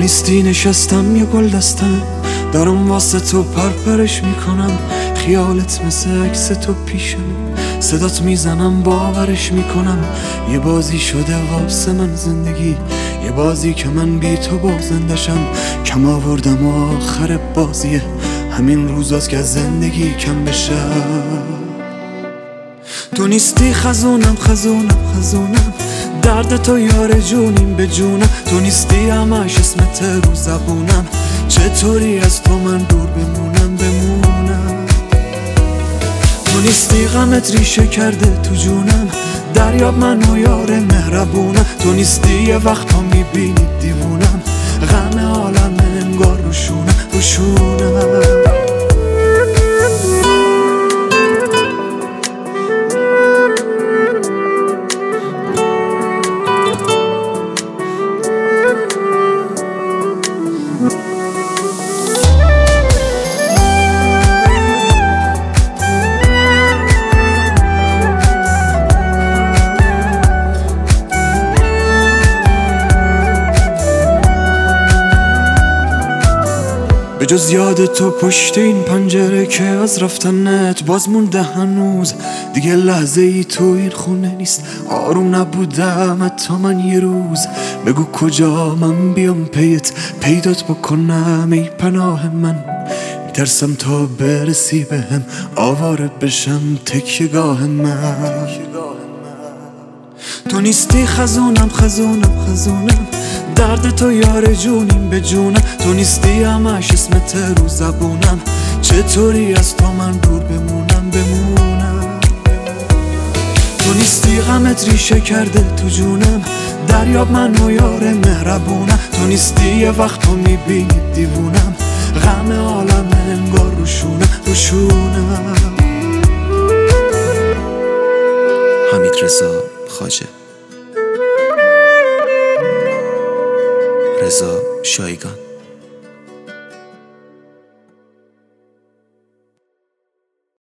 نیستی نشستم یه گل دستم، دارم واسه تو پرپرش میکنم. خیالت مثل عکس تو پیشم، صدات میزنم باورش میکنم. یه بازی شده واسه من زندگی، یه بازی که من بی تو بازندشم. کم آوردم و آخر بازیه، همین روزاست که از زندگی کم بشه. تو نیستی خزونم خزونم خزونم، درد تو یار جونیم به جونم. تو نیستی همش اسمت رو زبونم، چطوری از تو من دور بمونم. تو نیستی غمت ریشه کرده تو جونم، دریاب منو یار مهربونم. تو نیستی یه وقتا میبینی دیوونم، غم عالم انگار روشونم. به جز یاد تو پشت این پنجره که از رفتنت باز مونده هنوز. دیگه لحظه ای تو این خونه نیست، آروم نبودم حتی من یه روز. بگو کجا من بیام پیت، پیدات بکنم ای پناه من. میترسم تا برسی بهم، آواره بشم تکیه‌گاه من. تو نیستی خزونم خزونم خزونم، درد تو یار جونیم به جونم. تو نیستی همش اسمت رو زبونم، چطوری از تو من دور بمونم. تو نیستی غمت ریشه کرده تو جونم، دریاب منو یار مهربونم. تو نیستی یه وقتا میبینی دیوونم، غم عالم انگار روشونم. حمیدرضا خواجه، رضا شایگان.